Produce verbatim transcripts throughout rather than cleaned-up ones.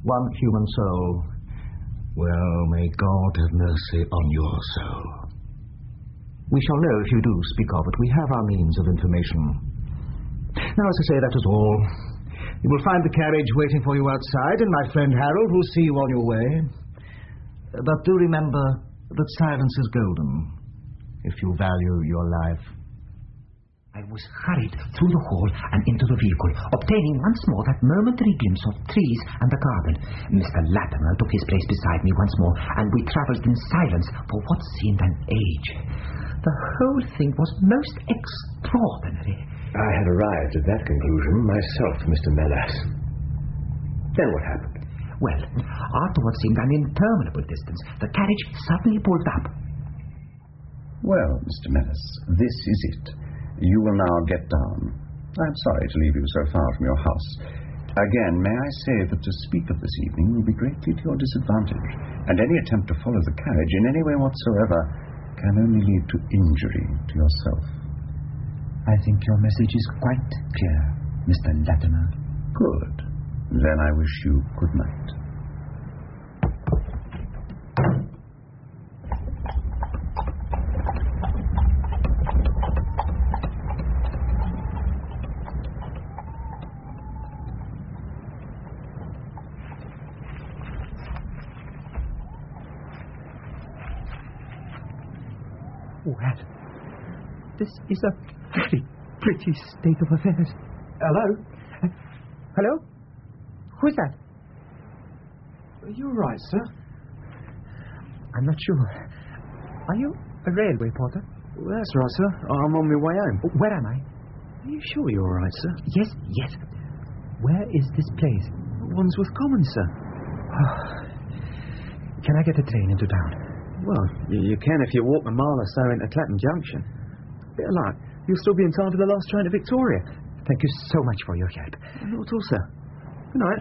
one human soul. Well, may God have mercy on your soul. We shall know if you do speak of it. We have our means of information. Now, as I say, that is all. You will find the carriage waiting for you outside, and my friend Harold will see you on your way. But do remember that silence is golden, if you value your life. I was hurried through the hall and into the vehicle, obtaining once more that momentary glimpse of trees and the garden. Mister Latimer took his place beside me once more, and we travelled in silence for what seemed an age. The whole thing was most extraordinary. I had arrived at that conclusion myself, Mister Melas. Then what happened? Well, after what seemed an interminable distance, the carriage suddenly pulled up. Well, Mister Melas, this is it. You will now get down. I'm sorry to leave you so far from your house. Again, may I say that to speak of this evening will be greatly to your disadvantage, and any attempt to follow the carriage in any way whatsoever can only lead to injury to yourself. I think your message is quite clear, Mister Latimer. Good. Then I wish you good night. Well, this is a very pretty state of affairs. Hello? Uh, hello? Who's that? Are you all right, sir? I'm not sure. Are you a railway porter? Well, that's right, sir. I'm on my way home. Where am I? Are you sure you're all right, sir? Yes, yes. Where is this place? Wandsworth Common, sir. Oh. Can I get a train into town? Well, you can if you walk a mile or so into Clapham Junction. Bit of luck, you'll still be in time for the last train to Victoria. Thank you so much for your help. Not at all, sir. Good night.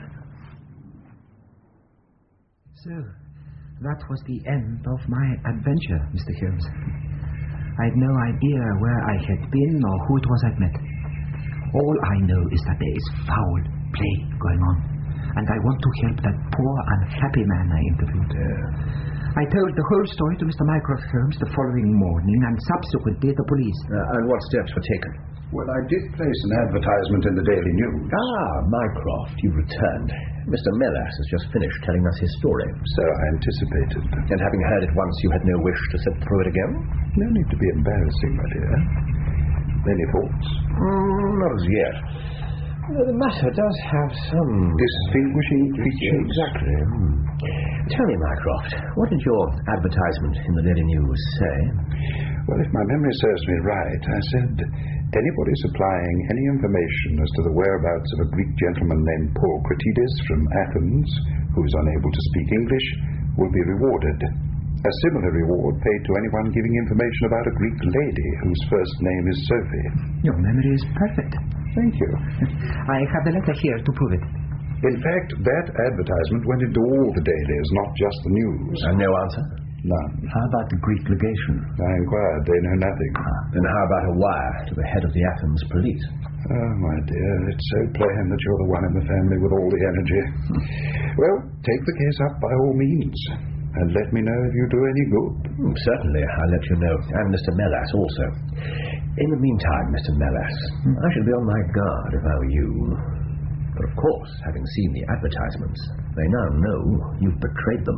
So, that was the end of my adventure, Mister Holmes. I had no idea where I had been or who it was I'd met. All I know is that there is foul play going on, and I want to help that poor, unhappy man I interviewed. Uh, I told the whole story to Mister Mycroft Holmes the following morning, and subsequently the police. Uh, and what steps were taken? Well, I did place an advertisement in the Daily News. Ah, Mycroft, you returned. Mister Melas has just finished telling us his story. So I anticipated. And having heard it once, you had no wish to sit through it again? No need to be embarrassing, my dear. Any thoughts? Mm, not as yet. Well, the matter does have some... distinguishing features. Exactly. Mm. Tell me, Mycroft, what did your advertisement in the Daily News say? Well, if my memory serves me right, I said, anybody supplying any information as to the whereabouts of a Greek gentleman named Paul Cratides from Athens, who is unable to speak English, will be rewarded. A similar reward paid to anyone giving information about a Greek lady whose first name is Sophie. Your memory is perfect. Thank you. I have the letter here to prove it. In fact, that advertisement went into all the dailies, not just the news. And no answer? None. How about the Greek legation? I inquired. They know nothing. Ah, then how about a wire to the head of the Athens police? Oh, my dear, it's so plain that you're the one in the family with all the energy. Well, take the case up by all means, and let me know if you do any good. Mm, certainly, I'll let you know, and Mister Melas also. In the meantime, Mister Melas, I should be on my guard if I were you. But of course, having seen the advertisements, they now know you've betrayed them.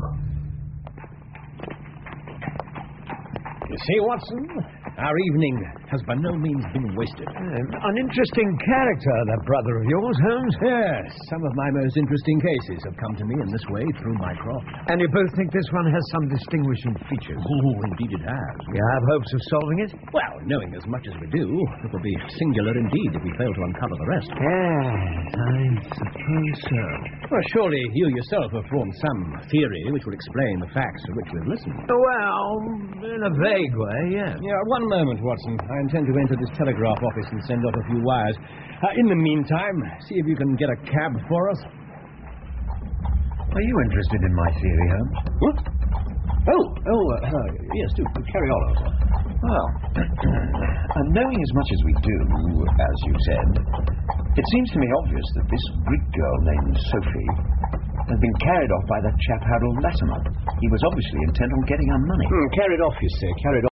You see, Watson, our evening has by no means been wasted. Um, an interesting character, that brother of yours, Holmes. Yes, some of my most interesting cases have come to me in this way through Mycroft. And you both think this one has some distinguishing features? Oh, indeed it has. You have hopes of solving it? Well, knowing as much as we do, it will be singular indeed if we fail to uncover the rest. Yes, I suppose so. Well, surely you yourself have formed some theory which will explain the facts to which we've listened. Well, in a vague way, yes. Yeah, one moment, Watson. I intend to enter this telegraph office and send off a few wires. Uh, in the meantime, see if you can get a cab for us. Are you interested in my theory, Holmes? What? Oh, oh, uh, uh, yes, do, do carry on, Oswald. Well, and knowing as much as we do, as you said, it seems to me obvious that this Greek girl named Sophie had been carried off by that chap Harold Latimer. He was obviously intent on getting our money. Hmm, carried off, you say. Carried off.